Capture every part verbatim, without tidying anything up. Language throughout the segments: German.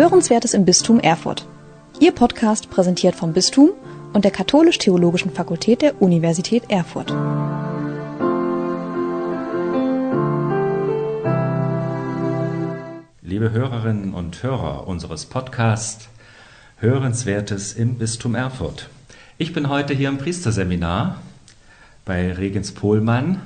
Hörenswertes im Bistum Erfurt. Ihr Podcast präsentiert vom Bistum und der Katholisch-Theologischen Fakultät der Universität Erfurt. Liebe Hörerinnen und Hörer unseres Podcasts Hörenswertes im Bistum Erfurt. Ich bin heute hier im Priesterseminar bei Regens Pohlmann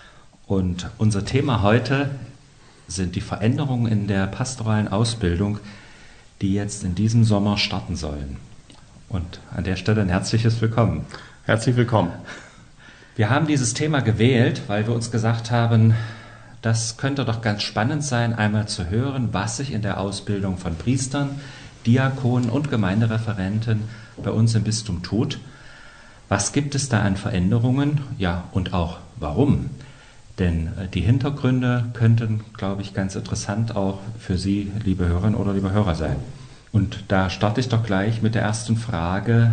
und unser Thema heute sind die Veränderungen in der pastoralen Ausbildung, die jetzt in diesem Sommer starten sollen. Und an der Stelle ein herzliches Willkommen. Herzlich willkommen. Wir haben dieses Thema gewählt, weil wir uns gesagt haben, das könnte doch ganz spannend sein, einmal zu hören, was sich in der Ausbildung von Priestern, Diakonen und Gemeindereferenten bei uns im Bistum tut. Was gibt es da an Veränderungen? Ja, und auch warum? Denn die Hintergründe könnten, glaube ich, ganz interessant auch für Sie, liebe Hörerinnen oder liebe Hörer, sein. Und da starte ich doch gleich mit der ersten Frage.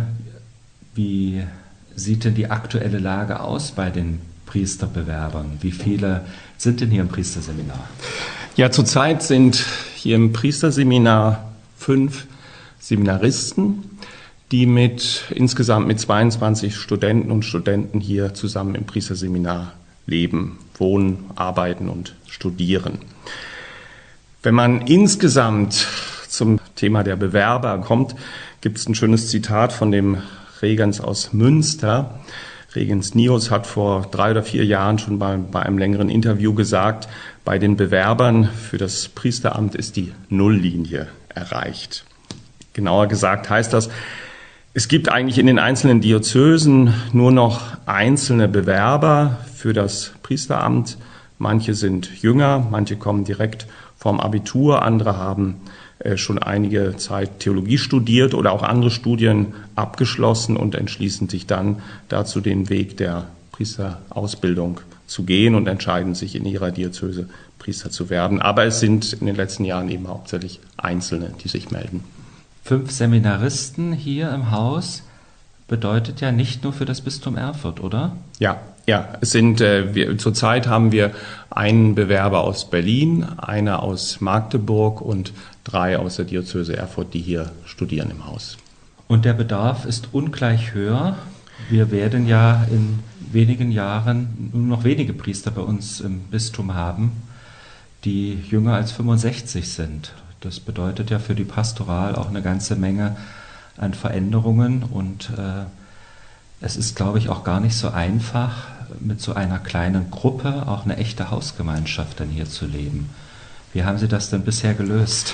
Wie sieht denn die aktuelle Lage aus bei den Priesterbewerbern? Wie viele sind denn hier im Priesterseminar? Ja, zurzeit sind hier im Priesterseminar fünf Seminaristen, die mit insgesamt mit zweiundzwanzig Studenten und Studenten hier zusammen im Priesterseminar leben, wohnen, arbeiten und studieren. Wenn man insgesamt zum Thema der Bewerber kommt, gibt es ein schönes Zitat von dem Regens aus Münster. Regens Nius hat vor drei oder vier Jahren schon bei, bei einem längeren Interview gesagt, bei den Bewerbern für das Priesteramt ist die Nulllinie erreicht. Genauer gesagt heißt das, es gibt eigentlich in den einzelnen Diözesen nur noch einzelne Bewerber für das Priesteramt. Manche sind jünger, manche kommen direkt vom Abitur, andere haben schon einige Zeit Theologie studiert oder auch andere Studien abgeschlossen und entschließen sich dann dazu, den Weg der Priesterausbildung zu gehen und entscheiden sich in ihrer Diözese Priester zu werden. Aber es sind in den letzten Jahren eben hauptsächlich Einzelne, die sich melden. Fünf Seminaristen hier im Haus bedeutet ja nicht nur für das Bistum Erfurt, oder? Ja, ja. Es sind äh, wir, zurzeit haben wir einen Bewerber aus Berlin, einer aus Magdeburg und drei aus der Diözese Erfurt, die hier studieren im Haus. Und der Bedarf ist ungleich höher. Wir werden ja in wenigen Jahren nur noch wenige Priester bei uns im Bistum haben, die jünger als fünfundsechzig sind. Das bedeutet ja für die Pastoral auch eine ganze Menge an Veränderungen und äh, es ist, glaube ich, auch gar nicht so einfach, mit so einer kleinen Gruppe auch eine echte Hausgemeinschaft dann hier zu leben. Wie haben Sie das denn bisher gelöst?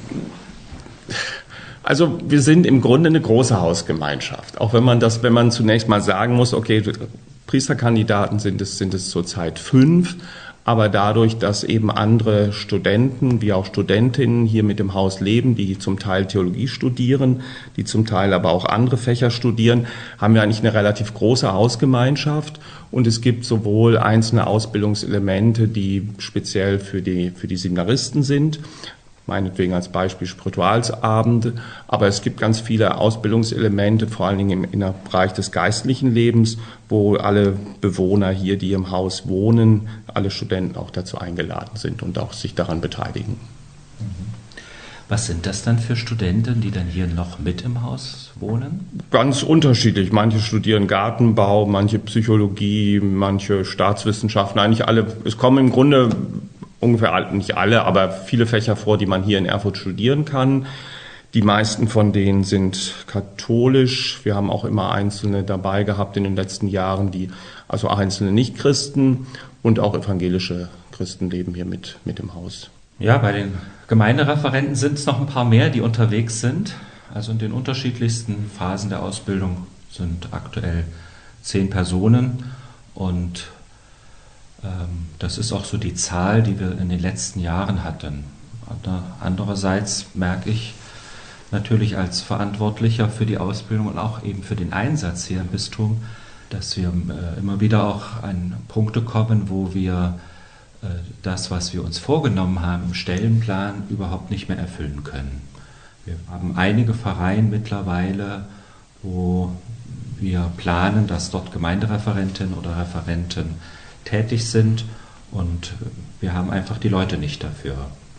Also wir sind im Grunde eine große Hausgemeinschaft, auch wenn man das, wenn man zunächst mal sagen muss, okay, Priesterkandidaten sind es, sind es zurzeit fünf. Aber dadurch, dass eben andere Studenten wie auch Studentinnen hier mit dem Haus leben, die zum Teil Theologie studieren, die zum Teil aber auch andere Fächer studieren, haben wir eigentlich eine relativ große Hausgemeinschaft. Und es gibt sowohl einzelne Ausbildungselemente, die speziell für die, für die Seminaristen sind, meinetwegen als Beispiel Spiritualsabende, aber es gibt ganz viele Ausbildungselemente, vor allen Dingen im, im Bereich des geistlichen Lebens, wo alle Bewohner hier, die im Haus wohnen, alle Studenten auch dazu eingeladen sind und auch sich daran beteiligen. Was sind das dann für Studenten, die dann hier noch mit im Haus wohnen? Ganz unterschiedlich. Manche studieren Gartenbau, manche Psychologie, manche Staatswissenschaften, eigentlich alle. Es kommen im Grunde ungefähr, nicht alle, aber viele Fächer vor, die man hier in Erfurt studieren kann. Die meisten von denen sind katholisch. Wir haben auch immer Einzelne dabei gehabt in den letzten Jahren, die, also einzelne Nichtchristen und auch evangelische Christen leben hier mit, mit im Haus. Ja, bei den Gemeindereferenten sind es noch ein paar mehr, die unterwegs sind. Also in den unterschiedlichsten Phasen der Ausbildung sind aktuell zehn Personen und das ist auch so die Zahl, die wir in den letzten Jahren hatten. Andererseits merke ich natürlich als Verantwortlicher für die Ausbildung und auch eben für den Einsatz hier im Bistum, dass wir immer wieder auch an Punkte kommen, wo wir das, was wir uns vorgenommen haben im Stellenplan, überhaupt nicht mehr erfüllen können. Wir haben einige Pfarreien mittlerweile, wo wir planen, dass dort Gemeindereferentinnen oder Referenten tätig sind und wir haben einfach die Leute nicht dafür.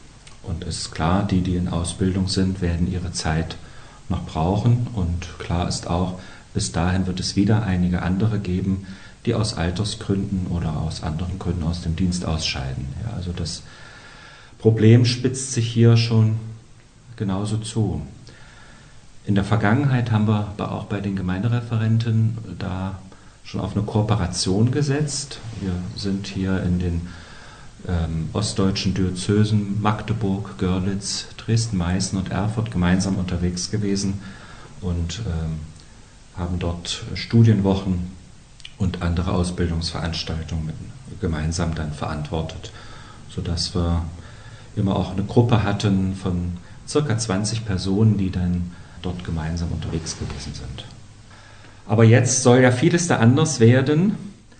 Und es ist klar, die, die in Ausbildung sind, werden ihre Zeit noch brauchen. Und klar ist auch, bis dahin wird es wieder einige andere geben, die aus Altersgründen oder aus anderen Gründen aus dem Dienst ausscheiden. Ja, also das Problem spitzt sich hier schon genauso zu. In der Vergangenheit haben wir aber auch bei den Gemeindereferenten da schon auf eine Kooperation gesetzt. Wir sind hier in den ähm, ostdeutschen Diözesen Magdeburg, Görlitz, Dresden, Meißen und Erfurt gemeinsam unterwegs gewesen und ähm, haben dort Studienwochen und andere Ausbildungsveranstaltungen mit, gemeinsam dann verantwortet, sodass wir immer auch eine Gruppe hatten von circa zwanzig Personen, die dann dort gemeinsam unterwegs gewesen sind. Aber jetzt soll ja vieles da anders werden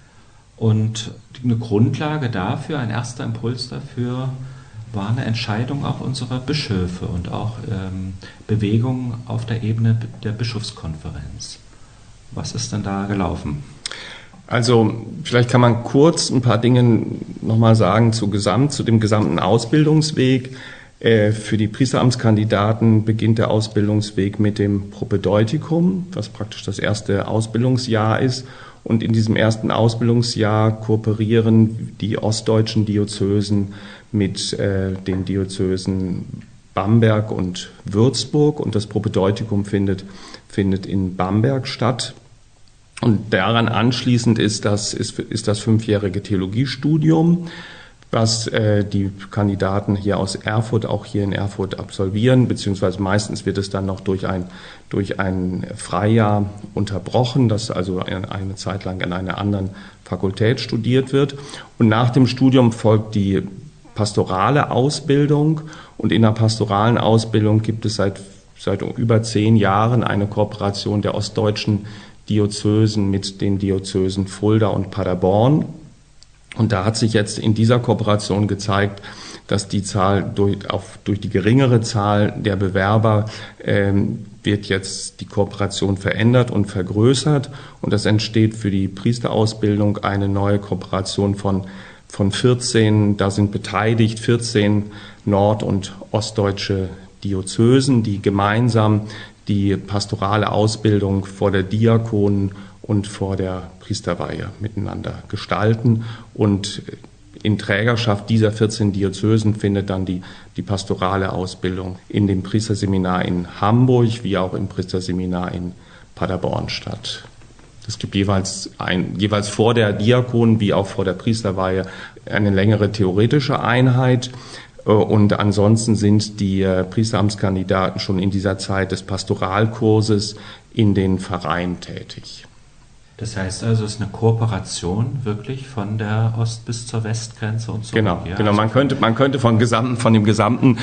und eine Grundlage dafür, ein erster Impuls dafür, war eine Entscheidung auch unserer Bischöfe und auch ähm, Bewegungen auf der Ebene der Bischofskonferenz. Was ist denn da gelaufen? Also vielleicht kann man kurz ein paar Dinge nochmal sagen zu, Gesamt, zu dem gesamten Ausbildungsweg. Für die Priesteramtskandidaten beginnt der Ausbildungsweg mit dem Propedeutikum, was praktisch das erste Ausbildungsjahr ist. Und in diesem ersten Ausbildungsjahr kooperieren die ostdeutschen Diözesen mit äh, den Diözesen Bamberg und Würzburg. Und das Propedeutikum findet, findet in Bamberg statt. Und daran anschließend ist das, ist, ist das fünfjährige Theologiestudium, was äh, die Kandidaten hier aus Erfurt auch hier in Erfurt absolvieren, beziehungsweise meistens wird es dann noch durch ein, durch ein Freijahr unterbrochen, das also eine Zeit lang an einer anderen Fakultät studiert wird. Und nach dem Studium folgt die pastorale Ausbildung und in der pastoralen Ausbildung gibt es seit, seit über zehn Jahren eine Kooperation der ostdeutschen Diözesen mit den Diözesen Fulda und Paderborn. Und da hat sich jetzt in dieser Kooperation gezeigt, dass die Zahl durch, auf, durch die geringere Zahl der Bewerber ähm, wird jetzt die Kooperation verändert und vergrößert. Und es entsteht für die Priesterausbildung eine neue Kooperation von, von vierzehn, da sind beteiligt vierzehn nord- und ostdeutsche Diözesen, die gemeinsam die pastorale Ausbildung vor der Diakonen- und vor der Priesterweihe miteinander gestalten. Und in Trägerschaft dieser vierzehn Diözesen findet dann die, die pastorale Ausbildung in dem Priesterseminar in Hamburg wie auch im Priesterseminar in Paderborn statt. Es gibt jeweils, ein, jeweils vor der Diakonen- wie auch vor der Priesterweihe eine längere theoretische Einheit. Und ansonsten sind die Priesteramtskandidaten schon in dieser Zeit des Pastoralkurses in den Pfarreien tätig. Das heißt also, es ist eine Kooperation wirklich von der Ost- bis zur Westgrenze und so. Genau, ja, genau. Also Man könnte, man könnte von, gesamten, von dem gesamten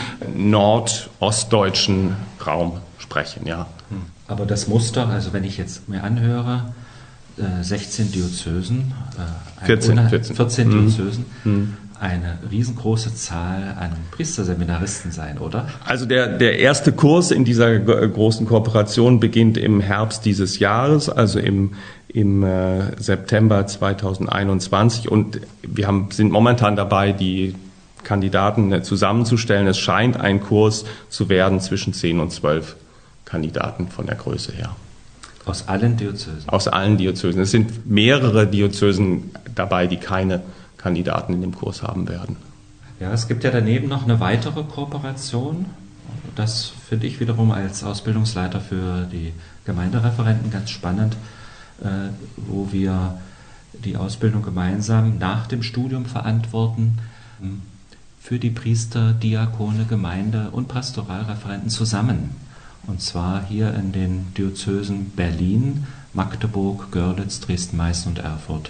nordostdeutschen Raum sprechen, ja. Aber das Muster, also wenn ich jetzt mir anhöre, sechzehn Diözesen, äh, vierzehn, ohne, vierzehn. vierzehn Mhm. Diözesen, Mhm. eine riesengroße Zahl an Priesterseminaristen sein, oder? Also der, der erste Kurs in dieser großen Kooperation beginnt im Herbst dieses Jahres, also im, im äh, September zweitausendeinundzwanzig. Und wir haben, sind momentan dabei, die Kandidaten zusammenzustellen. Es scheint ein Kurs zu werden zwischen zehn und zwölf Kandidaten von der Größe her. Aus allen Diözesen? Aus allen Diözesen. Es sind mehrere Diözesen dabei, die keine Kandidaten in dem Kurs haben werden. Ja, es gibt ja daneben noch eine weitere Kooperation. Das finde ich wiederum als Ausbildungsleiter für die Gemeindereferenten ganz spannend, äh, wo wir die Ausbildung gemeinsam nach dem Studium verantworten für die Priester, Diakone, Gemeinde- und Pastoralreferenten zusammen. Und zwar hier in den Diözesen Berlin, Magdeburg, Görlitz, Dresden, Meißen und Erfurt.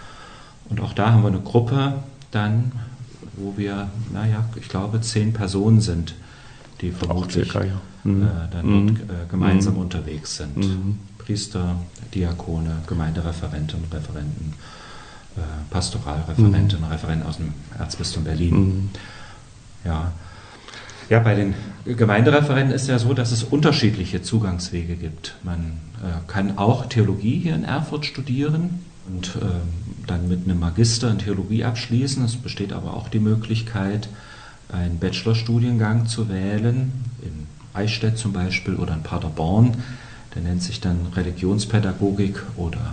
Und auch da haben wir eine Gruppe dann, wo wir, naja, ich glaube, zehn Personen sind, die vermutlich circa, ja. mhm. äh, dann mhm. dort äh, gemeinsam mhm. unterwegs sind. Mhm. Priester, Diakone, Gemeindereferenten, Referenten, äh, Pastoralreferenten, mhm. Referenten aus dem Erzbistum Berlin. Mhm. Ja. Ja, bei den Gemeindereferenten ist ja so, dass es unterschiedliche Zugangswege gibt. Man äh, kann auch Theologie hier in Erfurt studieren und äh, dann mit einem Magister in Theologie abschließen. Es besteht aber auch die Möglichkeit, einen Bachelorstudiengang zu wählen, in Eichstätt zum Beispiel oder in Paderborn. Der nennt sich dann Religionspädagogik oder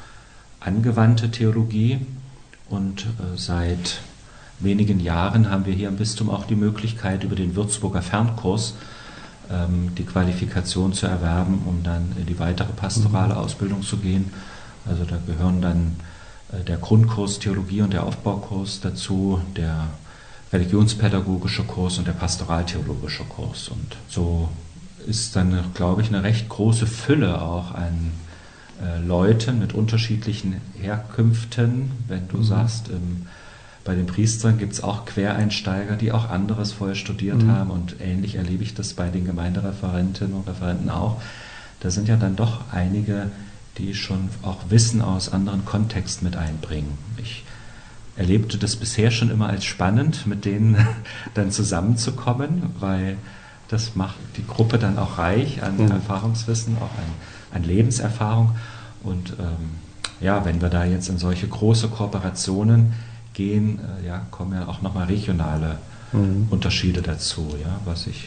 angewandte Theologie. Und äh, seit wenigen Jahren haben wir hier im Bistum auch die Möglichkeit, über den Würzburger Fernkurs ähm, die Qualifikation zu erwerben, um dann in die weitere pastorale Ausbildung zu gehen. Also da gehören dann äh, der Grundkurs Theologie und der Aufbaukurs dazu, der religionspädagogische Kurs und der pastoraltheologische Kurs. Und so ist dann, glaube ich, eine recht große Fülle auch an äh, Leuten mit unterschiedlichen Herkünften. Wenn du mhm. sagst, ähm, bei den Priestern gibt es auch Quereinsteiger, die auch anderes vorher studiert mhm. haben, und ähnlich erlebe ich das bei den Gemeindereferentinnen und Referenten auch. Da sind ja dann doch einige, die schon auch Wissen aus anderen Kontexten mit einbringen. Ich erlebte das bisher schon immer als spannend, mit denen dann zusammenzukommen, weil das macht die Gruppe dann auch reich an mhm. Erfahrungswissen, auch an, an Lebenserfahrung. Und ähm, ja, wenn wir da jetzt in solche große Kooperationen gehen, äh, ja, kommen ja auch nochmal regionale mhm. Unterschiede dazu, ja, was ich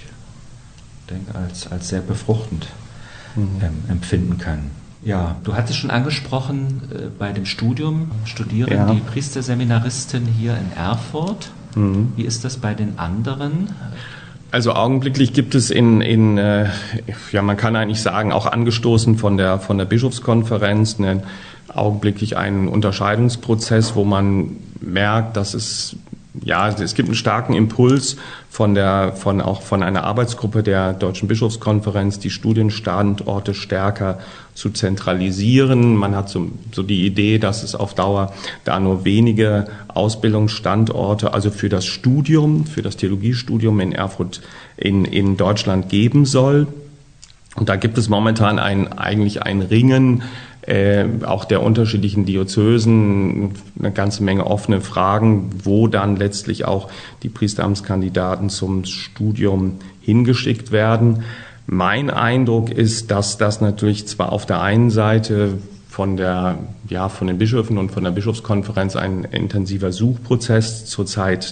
denke, als, als sehr befruchtend mhm. ähm, empfinden kann. Ja, du hattest schon angesprochen, äh, bei dem Studium studieren ja. die Priesterseminaristen hier in Erfurt. Mhm. Wie ist das bei den anderen? Also augenblicklich gibt es in, in äh, ja, man kann eigentlich sagen, auch angestoßen von der, von der Bischofskonferenz, ne, augenblicklich einen Unterscheidungsprozess, wo man merkt, dass es, ja, es gibt einen starken Impuls von der, von auch von einer Arbeitsgruppe der Deutschen Bischofskonferenz, die Studienstandorte stärker zu zentralisieren. Man hat so, so die Idee, dass es auf Dauer da nur wenige Ausbildungsstandorte, also für das Studium, für das Theologiestudium in Erfurt in, in Deutschland geben soll. Und da gibt es momentan ein, eigentlich ein Ringen, Äh, auch der unterschiedlichen Diözesen, eine ganze Menge offene Fragen, wo dann letztlich auch die Priesteramtskandidaten zum Studium hingeschickt werden. Mein Eindruck ist, dass das natürlich zwar auf der einen Seite von der, ja, von den Bischöfen und von der Bischofskonferenz ein intensiver Suchprozess zurzeit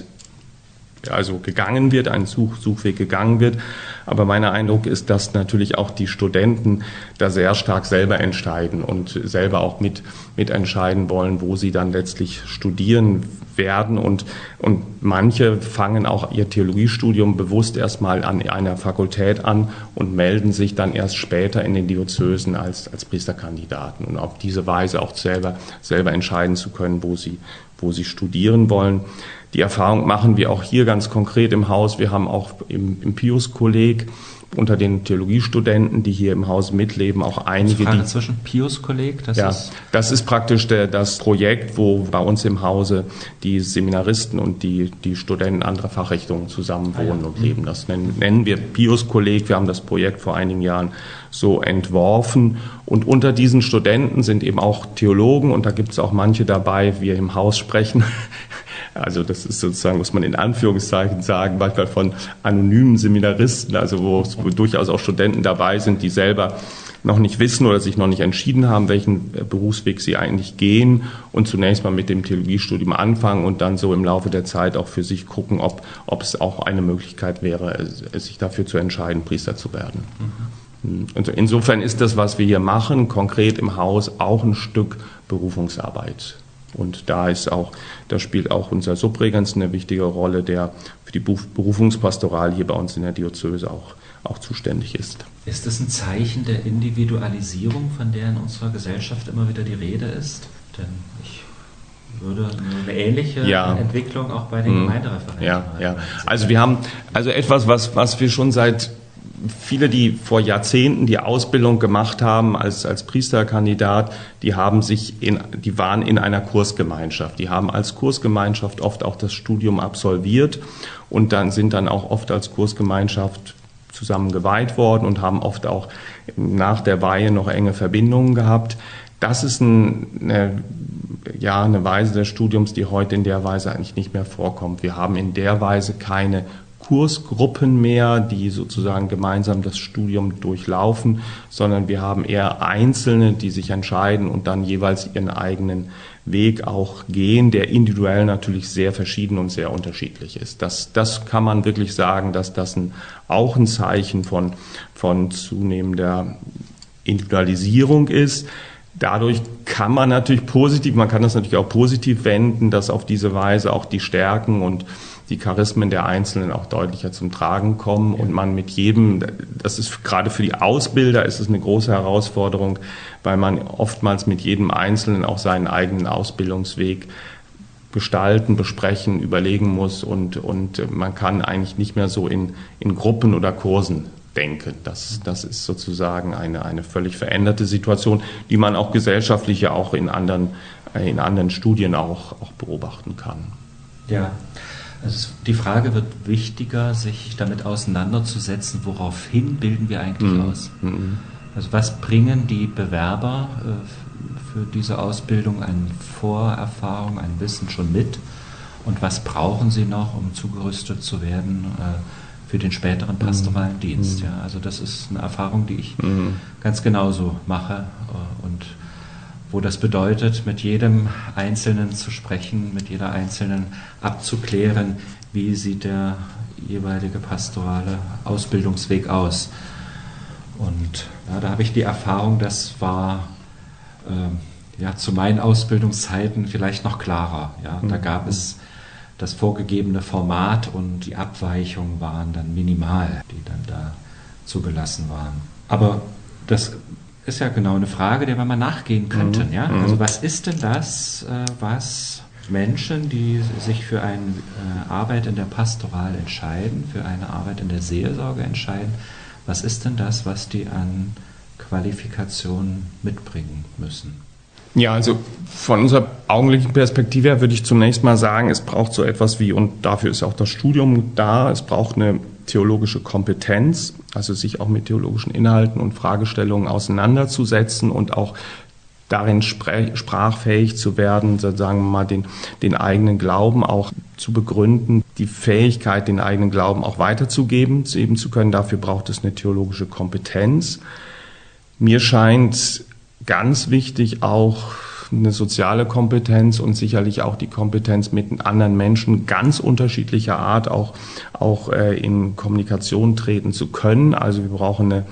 also gegangen wird, ein Such, Suchweg gegangen wird. Aber mein Eindruck ist, dass natürlich auch die Studenten da sehr stark selber entscheiden und selber auch mit, mitentscheiden wollen, wo sie dann letztlich studieren werden. Und, und manche fangen auch ihr Theologiestudium bewusst erstmal an einer Fakultät an und melden sich dann erst später in den Diözesen als, als Priesterkandidaten. Und auf diese Weise auch selber, selber entscheiden zu können, wo sie, wo sie studieren wollen. Die Erfahrung machen wir auch hier ganz konkret im Haus. Wir haben auch im, im Pius-Kolleg unter den Theologiestudenten, die hier im Haus mitleben, auch einige, Frage die... zwischen Pius-Kolleg, das ja, ist... das ist praktisch der, das Projekt, wo bei uns im Hause die Seminaristen und die, die Studenten anderer Fachrichtungen zusammen wohnen ah, ja. und leben. Das nennen, nennen wir Pius-Kolleg. Wir haben das Projekt vor einigen Jahren so entworfen. Und unter diesen Studenten sind eben auch Theologen, und da gibt es auch manche dabei, wir im Haus sprechen. Also das ist sozusagen, muss man in Anführungszeichen sagen, manchmal von anonymen Seminaristen, also wo, wo durchaus auch Studenten dabei sind, die selber noch nicht wissen oder sich noch nicht entschieden haben, welchen Berufsweg sie eigentlich gehen, und zunächst mal mit dem Theologiestudium anfangen und dann so im Laufe der Zeit auch für sich gucken, ob, ob es auch eine Möglichkeit wäre, sich dafür zu entscheiden, Priester zu werden. Mhm. Und insofern ist das, was wir hier machen, konkret im Haus, auch ein Stück Berufungsarbeit. Und da ist auch, da spielt auch unser Subregens eine wichtige Rolle, der für die Berufungspastoral hier bei uns in der Diözese auch, auch zuständig ist. Ist das ein Zeichen der Individualisierung, von der in unserer Gesellschaft immer wieder die Rede ist? Denn ich würde eine ähnliche ja. Entwicklung auch bei den hm. Gemeindereferenten ja, ja. Also wir haben also etwas, was, was wir schon seit viele, die vor Jahrzehnten die Ausbildung gemacht haben als, als Priesterkandidat, die haben sich in, die waren in einer Kursgemeinschaft. Die haben als Kursgemeinschaft oft auch das Studium absolviert und dann sind dann auch oft als Kursgemeinschaft zusammen geweiht worden und haben oft auch nach der Weihe noch enge Verbindungen gehabt. Das ist ein, eine, ja, eine Weise des Studiums, die heute in der Weise eigentlich nicht mehr vorkommt. Wir haben in der Weise keine Kursgruppen mehr, die sozusagen gemeinsam das Studium durchlaufen, sondern wir haben eher Einzelne, die sich entscheiden und dann jeweils ihren eigenen Weg auch gehen, der individuell natürlich sehr verschieden und sehr unterschiedlich ist. Das, das kann man wirklich sagen, dass das ein, auch ein Zeichen von, von zunehmender Individualisierung ist. Dadurch kann man natürlich positiv, man kann das natürlich auch positiv wenden, dass auf diese Weise auch die Stärken und die Charismen der Einzelnen auch deutlicher zum Tragen kommen und man mit jedem, das ist gerade für die Ausbilder ist es eine große Herausforderung, weil man oftmals mit jedem Einzelnen auch seinen eigenen Ausbildungsweg gestalten, besprechen, überlegen muss und, und man kann eigentlich nicht mehr so in, in Gruppen oder Kursen denken. Das, das ist sozusagen eine, eine völlig veränderte Situation, die man auch gesellschaftlich ja auch in anderen, in anderen Studien auch, auch beobachten kann. Ja. Also die Frage wird wichtiger, sich damit auseinanderzusetzen, woraufhin bilden wir eigentlich mhm. aus. Also was bringen die Bewerber äh, für diese Ausbildung an Vorerfahrung, an Wissen schon mit und was brauchen sie noch, um zugerüstet zu werden äh, für den späteren pastoralen mhm. Dienst. Ja, also das ist eine Erfahrung, die ich mhm. ganz genauso mache äh, und wo das bedeutet, mit jedem Einzelnen zu sprechen, mit jeder Einzelnen abzuklären, wie sieht der jeweilige pastorale Ausbildungsweg aus. Und ja, da habe ich die Erfahrung, das war äh, ja, zu meinen Ausbildungszeiten vielleicht noch klarer. Ja. Da gab es das vorgegebene Format und die Abweichungen waren dann minimal, die dann da zugelassen waren. Aber das ist ja genau eine Frage, der wir mal nachgehen könnten. Ja? Also was ist denn das, was Menschen, die sich für eine Arbeit in der Pastoral entscheiden, für eine Arbeit in der Seelsorge entscheiden, was ist denn das, was die an Qualifikationen mitbringen müssen? Ja, also von unserer augenblicklichen Perspektive her würde ich zunächst mal sagen, es braucht so etwas wie, und dafür ist auch das Studium da, es braucht eine theologische Kompetenz, also sich auch mit theologischen Inhalten und Fragestellungen auseinanderzusetzen und auch darin sprachfähig zu werden, sozusagen mal den, den eigenen Glauben auch zu begründen, die Fähigkeit, den eigenen Glauben auch weiterzugeben, eben zu können. Dafür braucht es eine theologische Kompetenz. Mir scheint ganz wichtig auch eine soziale Kompetenz und sicherlich auch die Kompetenz, mit anderen Menschen ganz unterschiedlicher Art auch, auch äh, in Kommunikation treten zu können. Also wir brauchen eine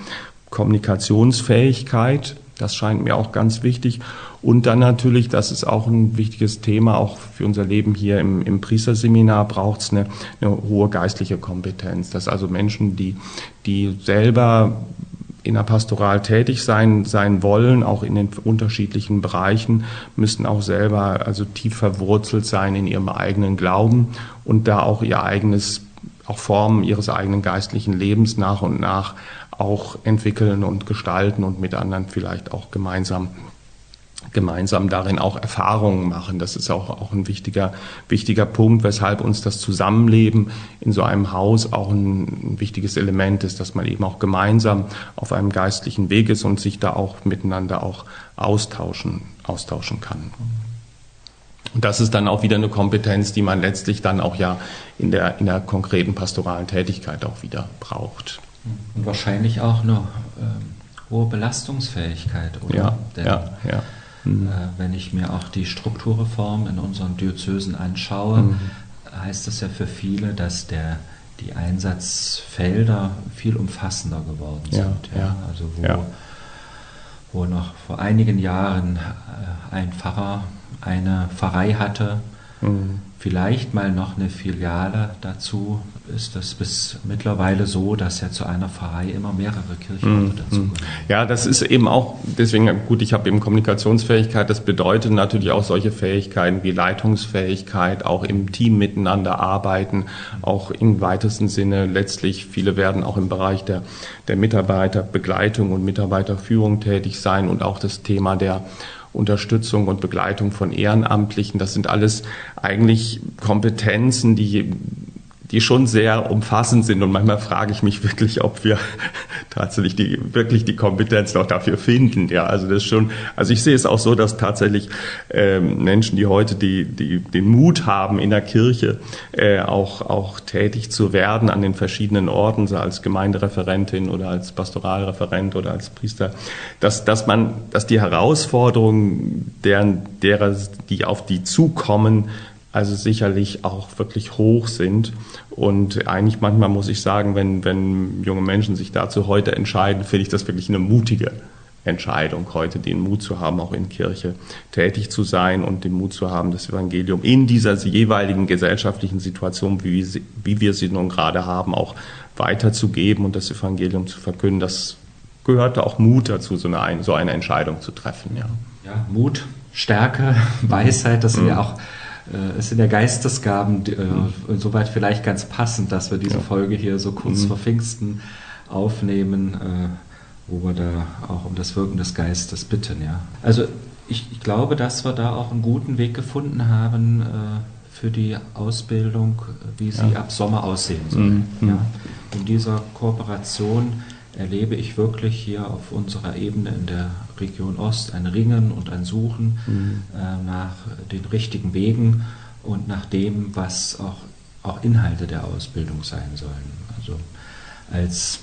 Kommunikationsfähigkeit, das scheint mir auch ganz wichtig. Und dann natürlich, das ist auch ein wichtiges Thema, auch für unser Leben hier im, im Priesterseminar, braucht es eine, eine hohe geistliche Kompetenz. Das also Menschen, die, die selber in der Pastoral tätig sein, sein wollen, auch in den unterschiedlichen Bereichen, müssen auch selber also tief verwurzelt sein in ihrem eigenen Glauben und da auch ihr eigenes, auch Formen ihres eigenen geistlichen Lebens nach und nach auch entwickeln und gestalten und mit anderen vielleicht auch gemeinsam gemeinsam darin auch Erfahrungen machen. Das ist auch, auch ein wichtiger, wichtiger Punkt, weshalb uns das Zusammenleben in so einem Haus auch ein, ein wichtiges Element ist, dass man eben auch gemeinsam auf einem geistlichen Weg ist und sich da auch miteinander auch austauschen, austauschen kann. Und das ist dann auch wieder eine Kompetenz, die man letztlich dann auch ja in der, in der konkreten pastoralen Tätigkeit auch wieder braucht. Und wahrscheinlich auch eine ähm, hohe Belastungsfähigkeit, oder? Ja, Denn, ja, ja. Mhm. Äh, wenn ich mir auch die Strukturreform in unseren Diözesen anschaue, mhm. heißt das ja für viele, dass der, die Einsatzfelder viel umfassender geworden sind. Ja, ja. Also wo, ja. wo noch vor einigen Jahren äh, ein Pfarrer eine Pfarrei hatte, mhm. vielleicht mal noch eine Filiale dazu, ist das bis mittlerweile so, dass ja zu einer Pfarrei immer mehrere Kirchenorte mm, dazugehören. Ja, das ist eben auch, deswegen, gut, ich habe eben Kommunikationsfähigkeit, das bedeutet natürlich auch solche Fähigkeiten wie Leitungsfähigkeit, auch im Team miteinander arbeiten, auch im weitesten Sinne letztlich, viele werden auch im Bereich der, der Mitarbeiterbegleitung und Mitarbeiterführung tätig sein und auch das Thema der Unterstützung und Begleitung von Ehrenamtlichen, das sind alles eigentlich Kompetenzen, die die schon sehr umfassend sind. Und manchmal frage ich mich wirklich, ob wir tatsächlich die, wirklich die Kompetenz noch dafür finden. Ja, also das ist schon, also ich sehe es auch so, dass tatsächlich ähm, Menschen, die heute die, die, den Mut haben, in der Kirche äh, auch, auch tätig zu werden an den verschiedenen Orten, so als Gemeindereferentin oder als Pastoralreferent oder als Priester, dass, dass man, dass die Herausforderungen, deren, derer, die auf die zukommen, also sicherlich auch wirklich hoch sind. Und eigentlich manchmal muss ich sagen, wenn, wenn junge Menschen sich dazu heute entscheiden, finde ich das wirklich eine mutige Entscheidung, heute den Mut zu haben, auch in Kirche tätig zu sein und den Mut zu haben, das Evangelium in dieser jeweiligen gesellschaftlichen Situation, wie, sie, wie wir sie nun gerade haben, auch weiterzugeben und das Evangelium zu verkünden. Das gehörte auch Mut dazu, so eine, so eine Entscheidung zu treffen. Ja, ja, Mut, Stärke, Weisheit, das sind mhm. ja auch äh, es sind ja Geistesgaben, äh, mhm. insoweit vielleicht ganz passend, dass wir diese ja. Folge hier so kurz mhm. vor Pfingsten aufnehmen, äh, wo wir da auch um das Wirken des Geistes bitten. Ja. Also ich, ich glaube, dass wir da auch einen guten Weg gefunden haben äh, für die Ausbildung, wie sie ja. ab Sommer aussehen soll. Mhm. Ja. In dieser Kooperation erlebe ich wirklich hier auf unserer Ebene in der Region Ost ein Ringen und ein Suchen mhm. äh, nach den richtigen Wegen und nach dem, was auch, auch Inhalte der Ausbildung sein sollen. Also als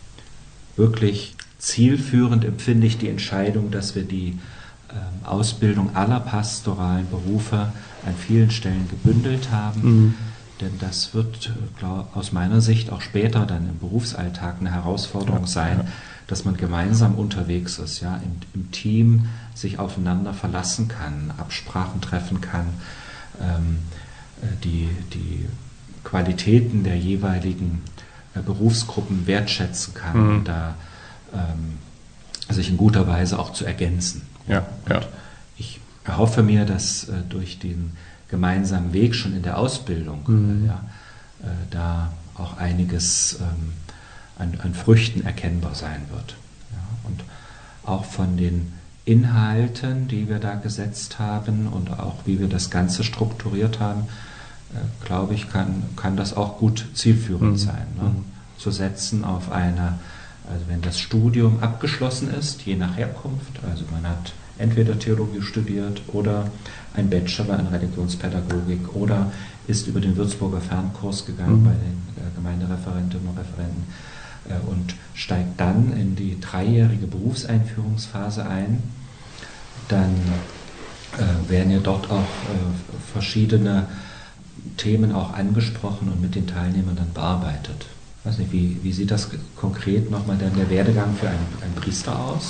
wirklich zielführend empfinde ich die Entscheidung, dass wir die äh, Ausbildung aller pastoralen Berufe an vielen Stellen gebündelt haben. Mhm. Denn das wird glaub, aus meiner Sicht auch später dann im Berufsalltag eine Herausforderung ja, sein, ja. dass man gemeinsam unterwegs ist, ja, im, im Team sich aufeinander verlassen kann, Absprachen treffen kann, ähm, die, die Qualitäten der jeweiligen äh, Berufsgruppen wertschätzen kann mhm. und da ähm, sich in guter Weise auch zu ergänzen. Ja, ja. Ich erhoffe mir, dass äh, durch den gemeinsamen Weg schon in der Ausbildung, mhm. ja, äh, da auch einiges ähm, an, an Früchten erkennbar sein wird. Ja, und auch von den Inhalten, die wir da gesetzt haben und auch wie wir das Ganze strukturiert haben, äh, glaube ich, kann, kann das auch gut zielführend mhm. sein. Ne? Mhm. Zu setzen auf eine, also wenn das Studium abgeschlossen ist, je nach Herkunft, also man hat entweder Theologie studiert oder ein Bachelor in Religionspädagogik oder ist über den Würzburger Fernkurs gegangen mhm. bei den äh, Gemeindereferentinnen und Referenten äh, und steigt dann in die dreijährige Berufseinführungsphase ein. Dann äh, werden ja dort auch äh, verschiedene Themen auch angesprochen und mit den Teilnehmern dann bearbeitet. Ich weiß nicht, wie, wie sieht das konkret nochmal dann der Werdegang für einen, einen Priester aus?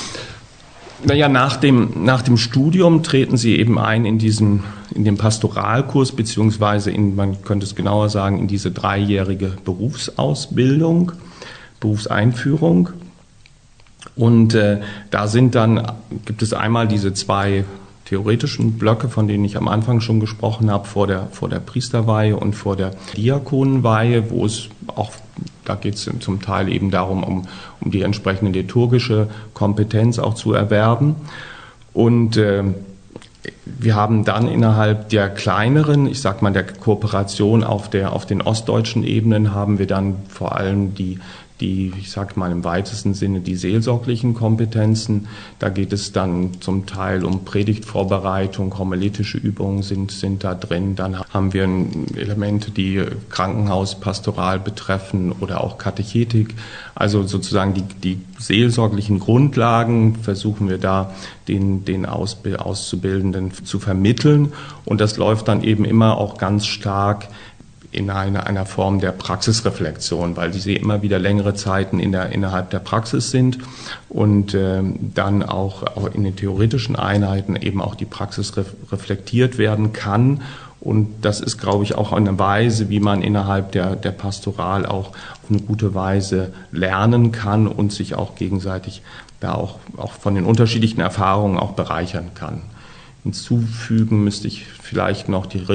Naja, nach dem, nach dem Studium treten Sie eben ein in diesen, in den Pastoralkurs, beziehungsweise in, man könnte es genauer sagen, in diese dreijährige Berufsausbildung, Berufseinführung. Und äh, da sind dann, gibt es einmal diese zwei theoretischen Blöcke, von denen ich am Anfang schon gesprochen habe, vor der, vor der Priesterweihe und vor der Diakonenweihe, wo es auch, da geht es zum Teil eben darum, um, um die entsprechende liturgische Kompetenz auch zu erwerben. Und äh, wir haben dann innerhalb der kleineren, ich sag mal der Kooperation auf, der, auf den ostdeutschen Ebenen, haben wir dann vor allem die die, ich sag mal im weitesten Sinne, die seelsorglichen Kompetenzen. Da geht es dann zum Teil um Predigtvorbereitung, homiletische Übungen sind, sind da drin. Dann haben wir Elemente, die Krankenhauspastoral betreffen oder auch Katechetik. Also sozusagen die, die seelsorglichen Grundlagen versuchen wir da den, den Auszubildenden zu vermitteln. Und das läuft dann eben immer auch ganz stark in einer, einer Form der Praxisreflexion, weil sie immer wieder längere Zeiten in der, innerhalb der Praxis sind und äh, dann auch, auch in den theoretischen Einheiten eben auch die Praxis ref, reflektiert werden kann. Und das ist, glaube ich, auch eine Weise, wie man innerhalb der, der Pastoral auch auf eine gute Weise lernen kann und sich auch gegenseitig da auch, auch von den unterschiedlichen Erfahrungen auch bereichern kann. Hinzufügen müsste ich vielleicht noch die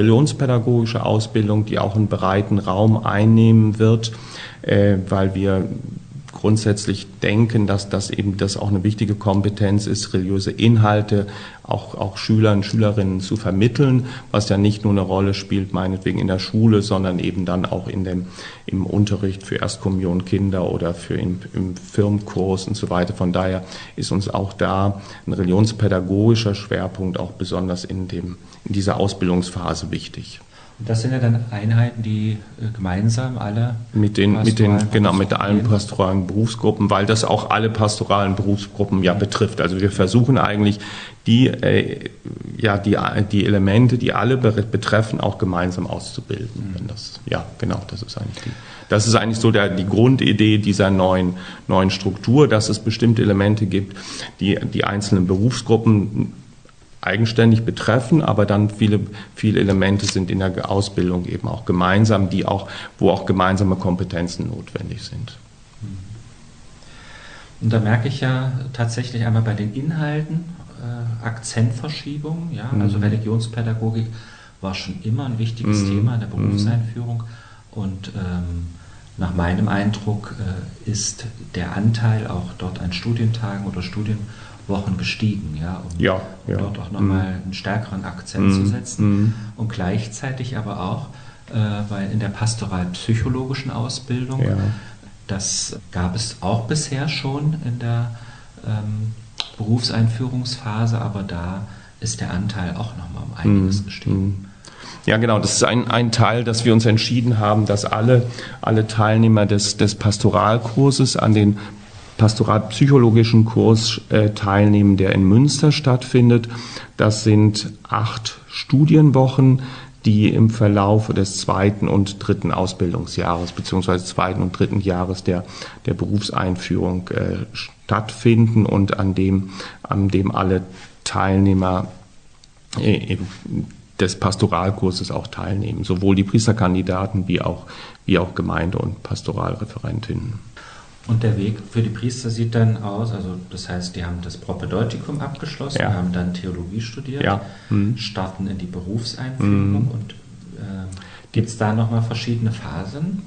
religionspädagogische Ausbildung, die auch einen breiten Raum einnehmen wird, äh, weil wir grundsätzlich denken, dass das eben das auch eine wichtige Kompetenz ist, religiöse Inhalte auch, auch Schülern, Schülerinnen zu vermitteln, was ja nicht nur eine Rolle spielt, meinetwegen in der Schule, sondern eben dann auch in dem, im Unterricht für Erstkommunionkinder oder für im, im Firmenkurs und so weiter. Von daher ist uns auch da ein religionspädagogischer Schwerpunkt auch besonders in dem, in dieser Ausbildungsphase wichtig. Das sind ja dann Einheiten, die äh, gemeinsam alle mit den, mit den, genau, mit allen pastoralen Berufsgruppen, weil das auch alle pastoralen Berufsgruppen ja betrifft. Also wir versuchen eigentlich die, äh, ja, die, die Elemente, die alle betreffen, auch gemeinsam auszubilden. Mhm. Wenn das, ja, genau, das ist eigentlich die, das ist eigentlich so der, die Grundidee dieser neuen, neuen Struktur, dass es bestimmte Elemente gibt, die, die einzelnen Berufsgruppen eigenständig betreffen, aber dann viele, viele Elemente sind in der Ausbildung eben auch gemeinsam, die auch, wo auch gemeinsame Kompetenzen notwendig sind. Und da merke ich ja tatsächlich einmal bei den Inhalten äh, Akzentverschiebung, ja, also mhm. Religionspädagogik war schon immer ein wichtiges mhm. Thema in der Berufseinführung und ähm, nach meinem Eindruck äh, ist der Anteil auch dort an Studientagen oder Studienwochen gestiegen, ja, um, ja, um ja. dort auch nochmal mm. einen stärkeren Akzent mm. zu setzen mm. und gleichzeitig aber auch, äh, weil in der pastoralpsychologischen Ausbildung, ja. das gab es auch bisher schon in der ähm, Berufseinführungsphase, aber da ist der Anteil auch nochmal um einiges mm. gestiegen. Ja, genau. Das ist ein, ein Teil, dass wir uns entschieden haben, dass alle, alle Teilnehmer des, des Pastoralkurses an den pastoralpsychologischen Kurs äh, teilnehmen, der in Münster stattfindet. Das sind acht Studienwochen, die im Verlauf des zweiten und dritten Ausbildungsjahres beziehungsweise zweiten und dritten Jahres der, der Berufseinführung äh, stattfinden und an dem, an dem alle Teilnehmer äh, des Pastoralkurses auch teilnehmen, sowohl die Priesterkandidaten wie auch, wie auch Gemeinde- und Pastoralreferentinnen. Und der Weg für die Priester sieht dann aus, also das heißt, die haben das Propedeutikum abgeschlossen, ja. haben dann Theologie studiert, ja. mhm. starten in die Berufseinführung mhm. und äh, gibt es da nochmal verschiedene Phasen?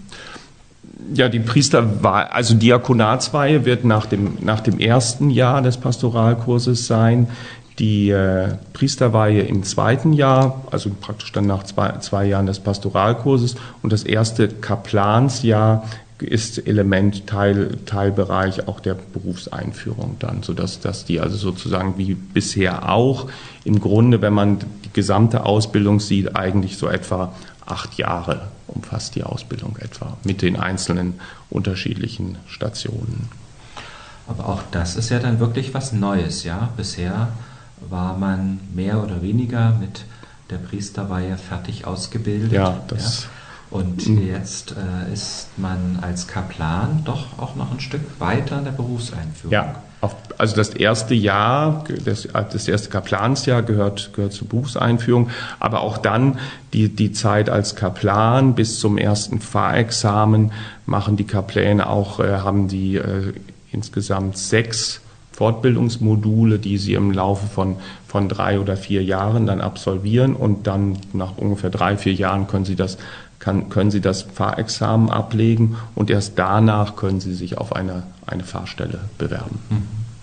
Ja, die Priesterweihe, also Diakonatsweihe wird nach dem, nach dem ersten Jahr des Pastoralkurses sein. Die äh, Priesterweihe im zweiten Jahr, also praktisch dann nach zwei, zwei Jahren des Pastoralkurses, und das erste Kaplansjahr ist Element, Teil, Teilbereich auch der Berufseinführung dann, sodass dass die also sozusagen wie bisher auch im Grunde, wenn man die gesamte Ausbildung sieht, eigentlich so etwa acht Jahre umfasst die Ausbildung etwa mit den einzelnen unterschiedlichen Stationen. Aber auch das ist ja dann wirklich was Neues, ja? Bisher war man mehr oder weniger mit der Priesterweihe fertig ausgebildet. Ja, das. Ja? Und mh. jetzt äh, ist man als Kaplan doch auch noch ein Stück weiter in der Berufseinführung. Ja, auf, also das erste Jahr, das, das erste Kaplansjahr gehört, gehört zur Berufseinführung, aber auch dann die, die Zeit als Kaplan bis zum ersten Pfarrexamen machen die Kapläne auch, äh, haben die äh, insgesamt sechs Fortbildungsmodule, die sie im Laufe von, von drei oder vier Jahren dann absolvieren, und dann nach ungefähr drei, vier Jahren können sie das, kann, können sie das Pfarrexamen ablegen, und erst danach können sie sich auf eine, eine Pfarrstelle bewerben. Mhm.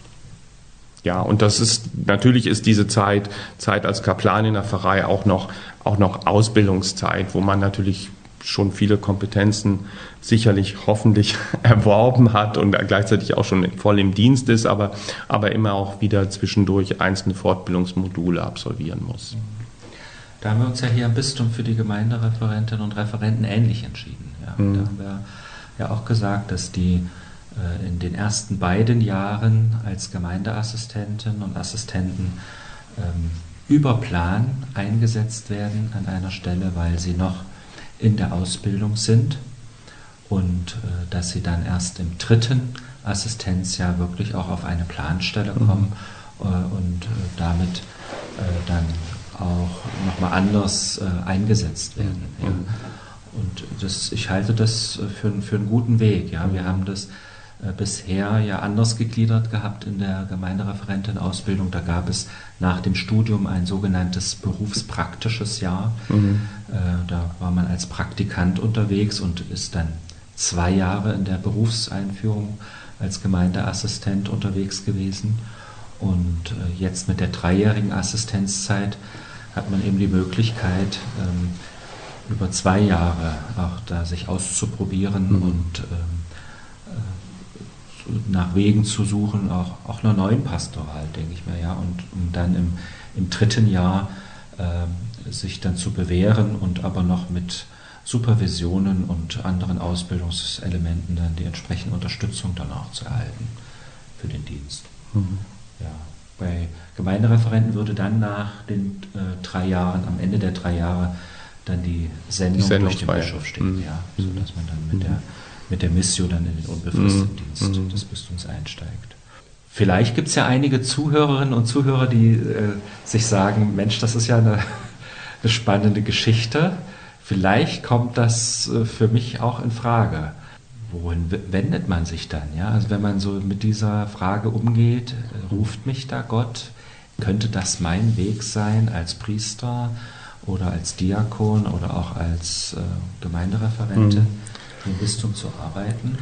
Ja, und das ist, natürlich ist diese Zeit, Zeit als Kaplan in der Pfarrei auch noch, auch noch Ausbildungszeit, wo man natürlich schon viele Kompetenzen sicherlich hoffentlich erworben hat und gleichzeitig auch schon voll im Dienst ist, aber, aber immer auch wieder zwischendurch einzelne Fortbildungsmodule absolvieren muss. Da haben wir uns ja hier am Bistum für die Gemeindereferentinnen und Referenten ähnlich entschieden. Ja. Mhm. Da haben wir ja auch gesagt, dass die äh, in den ersten beiden Jahren als Gemeindeassistentinnen und Assistenten ähm, über Plan eingesetzt werden an einer Stelle, weil sie noch in der Ausbildung sind, und äh, dass sie dann erst im dritten Assistenzjahr wirklich auch auf eine Planstelle kommen mhm. äh, und äh, damit äh, dann auch nochmal anders äh, eingesetzt werden. Mhm. Ja. Und das, ich halte das für, für einen guten Weg. Ja. Wir haben das äh, bisher ja anders gegliedert gehabt in der Gemeindereferentenausbildung. Da gab es nach dem Studium ein sogenanntes berufspraktisches Jahr. Mhm. Äh, da war man als Praktikant unterwegs und ist dann zwei Jahre in der Berufseinführung als Gemeindeassistent unterwegs gewesen. Und äh, jetzt mit der dreijährigen Assistenzzeit hat man eben die Möglichkeit, ähm, über zwei Jahre auch da sich auszuprobieren mhm. und ähm, äh, nach Wegen zu suchen, auch, auch einer neuen Pastoral, denke ich mir, ja, und um dann im, im dritten Jahr äh, sich dann zu bewähren und aber noch mit Supervisionen und anderen Ausbildungselementen dann die entsprechende Unterstützung dann auch zu erhalten für den Dienst. Mhm. Ja, bei Gemeindereferenten würde dann nach den äh, drei Jahren, am Ende der drei Jahre, dann die Sendung, die Sendung durch den Bischof stehen, mhm. ja, sodass man dann mit, mhm. der, mit der Missio dann in den unbefristeten mhm. Dienst mhm. des Bistums einsteigt. Vielleicht gibt es ja einige Zuhörerinnen und Zuhörer, die äh, sich sagen, Mensch, das ist ja eine, eine spannende Geschichte. Vielleicht kommt das äh, für mich auch in Frage. Wohin wendet man sich dann? Ja? Also wenn man so mit dieser Frage umgeht, äh, ruft mich da Gott? Könnte das mein Weg sein als Priester oder als Diakon oder auch als äh, Gemeindereferente mhm. im Bistum zu arbeiten?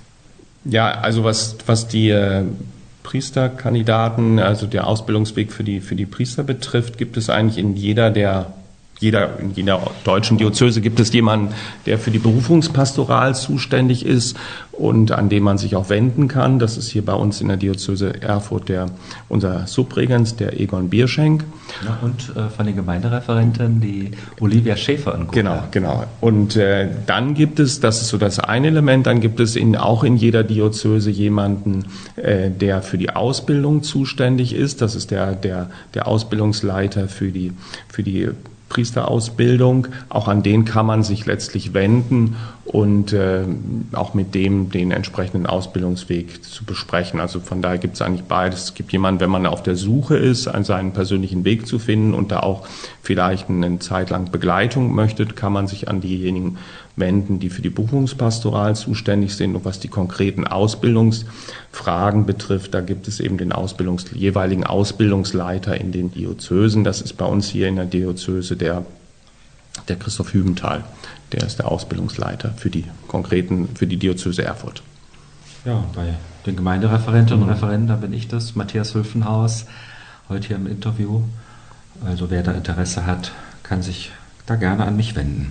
Ja, also was, was die äh, Priesterkandidaten, also der Ausbildungsweg für die, für die Priester betrifft, gibt es eigentlich in jeder der Jeder, in jeder deutschen Diözese gibt es jemanden, der für die Berufungspastoral zuständig ist und an den man sich auch wenden kann. Das ist hier bei uns in der Diözese Erfurt der, unser Subregens, der Egon Bierschenk. Ja, und äh, von den Gemeindereferenten die Olivia Schäfer in Gotha. Genau, genau. Und äh, dann gibt es, das ist so das eine Element, dann gibt es in, auch in jeder Diözese jemanden, äh, der für die Ausbildung zuständig ist. Das ist der, der, der Ausbildungsleiter für die, für die Priesterausbildung, auch an den kann man sich letztlich wenden und äh, auch mit dem den entsprechenden Ausbildungsweg zu besprechen. Also von daher gibt es eigentlich beides. Es gibt jemanden, wenn man auf der Suche ist, an seinen persönlichen Weg zu finden und da auch vielleicht eine Zeit lang Begleitung möchte, kann man sich an diejenigen wenden, die für die Berufungspastoral zuständig sind. Und was die konkreten Ausbildungsfragen betrifft, da gibt es eben den Ausbildungs- jeweiligen Ausbildungsleiter in den Diözesen. Das ist bei uns hier in der Diözese der, der Christoph Hübenthal. Der ist der Ausbildungsleiter für die konkreten, für die Diözese Erfurt. Ja, und bei den Gemeindereferenten und Referenten, da bin ich das, Matthias Hülfenhaus, heute hier im Interview. Also wer da Interesse hat, kann sich da gerne an mich wenden.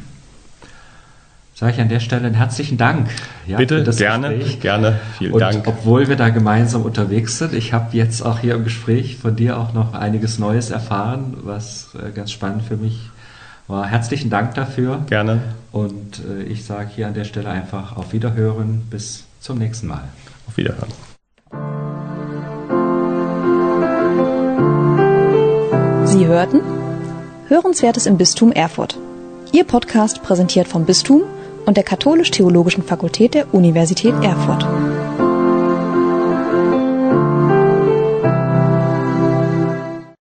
Sage ich an der Stelle einen herzlichen Dank. Ja, bitte, für das gerne, Gespräch. gerne, vielen und Dank. Obwohl wir da gemeinsam unterwegs sind, ich habe jetzt auch hier im Gespräch von dir auch noch einiges Neues erfahren, was äh, ganz spannend für mich war. Herzlichen Dank dafür. Gerne. Und äh, ich sage hier an der Stelle einfach auf Wiederhören, bis zum nächsten Mal. Auf Wiederhören. Sie hörten Hörenswertes im Bistum Erfurt. Ihr Podcast präsentiert vom Bistum und der Katholisch-Theologischen Fakultät der Universität Erfurt.